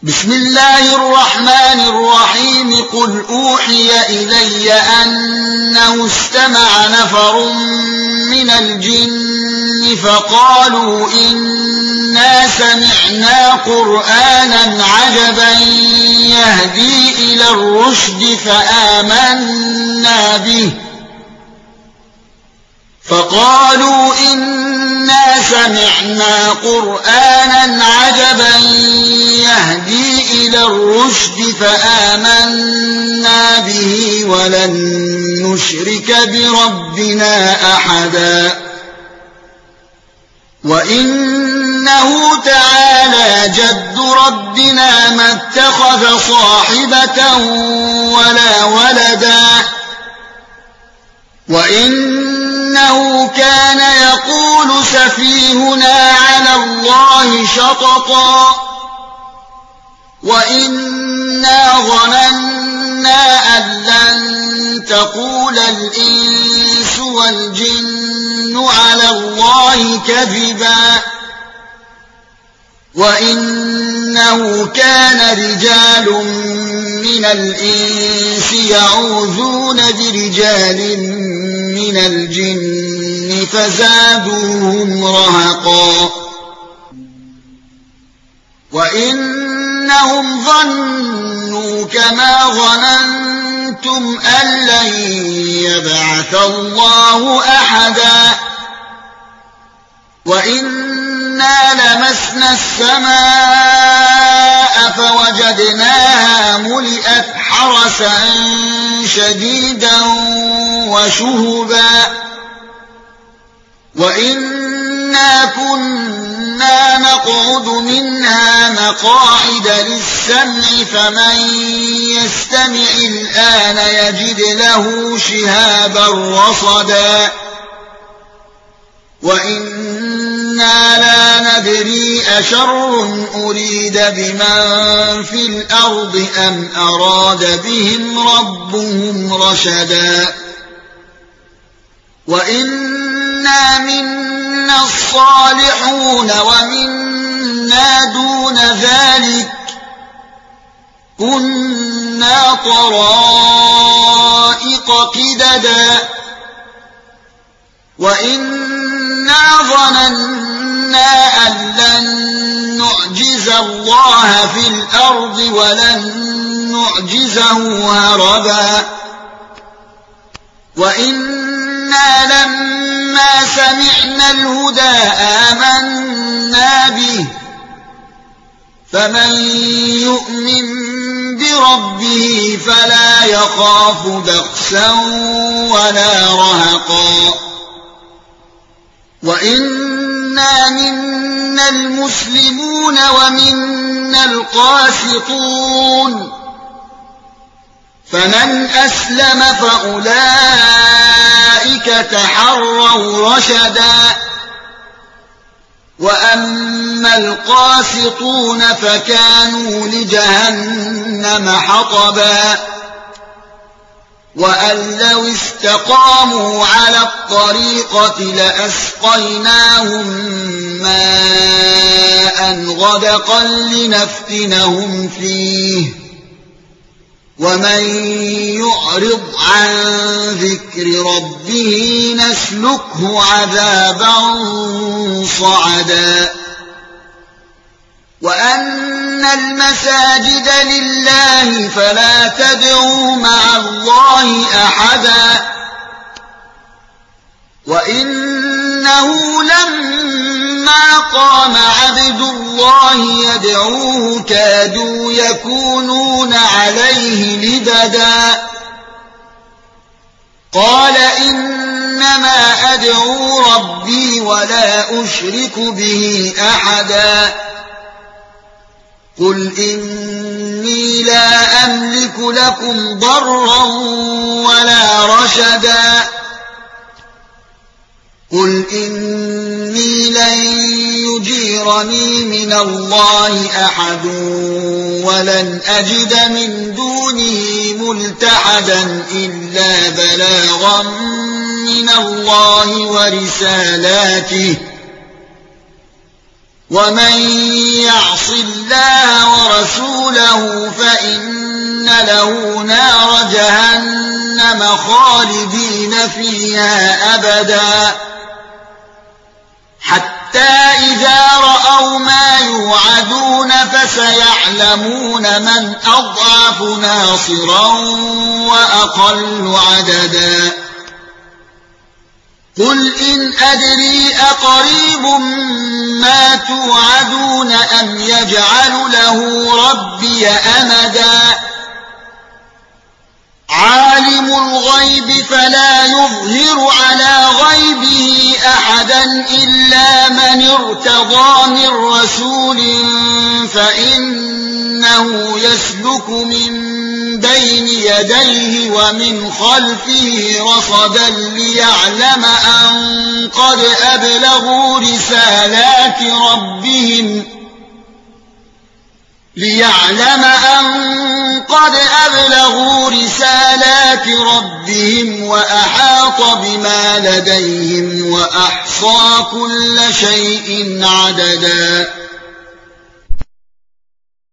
بسم الله الرحمن الرحيم قل أوحي إلي أنه استمع نفر من الجن فقالوا إنا سمعنا قرآنا عجبا يهدي إلى الرشد فآمنا به ولن نشرك بربنا أحدا وإنه تعالى جد ربنا ما اتخذ صاحبة ولا ولدا وإنه كان يقول سفيهنا على الله شططا وإنا ظننا أن لن تقول الإنس والجن على الله كذبا وإنه كان رجال من الإنس يعوذون برجال من الجن فزادوهم رهقا وإنهم ظنوا كما ظننتم أن لن يبعث الله أحدا وإنا لمسنا السماء فوجدناها ملئت حرسا شديدا وشهبا وإنا كنا نقعد منها مقاعد للسمع فمن يستمع الآن يجد له شهابا رصدا وإنا لا ندري أشر أريد بمن في الأرض أم أراد بهم ربهم رشدا وإنا منا الصالحون ومنا دون ذلك كنا طرائق قددا وإنا ظننا أن لن نعجز الله في الأرض ولن نعجزه هربا وإنا لما سمعنا الهدى آمنا به فمن يؤمن بربه فلا يخاف بخسا ولا رهقا وإنا منا المسلمون ومنا القاسطون فمن أسلم فأولئك تحروا رشدا وأما القاسطون فكانوا لجهنم حطبا وأن لو استقاموا على الطريقة لأسقيناهم ماء غدقا لنفتنهم فيه ومن يعرض عن ذكر ربه نسلكه عذابا صعدا وأن المساجد لله فلا تدعوا مع الله أحدا وإنه لما قام عبد الله يدعوه كادوا يكونون عليه لبدا قال إنما أدعو ربي ولا أشرك به أحدا قل إني لا أملك لكم ضرا ولا رشدا قل إني لن يجيرني من الله أحد ولن أجد من دونه ملتحدا إلا بلاغا من الله ورسالاته ومن يعص الله ورسوله فإن له نار جهنم خالدين فيها أبدا حتى إذا رأوا ما يوعدون فسيعلمون من أضعف ناصرا وأقل عددا قل إن أدري أقريب ما توعدون أم يجعل له ربي أمدا عالم الغيب فلا يظهر على غيبه أحدا إلا من ارتضى من رسول فإنه يسلك من بين يديه ومن خلفه رصدا ليعلم أن قد أبلغوا رسالات ربهم وأحاط بما لديهم وأحصى كل شيء عددا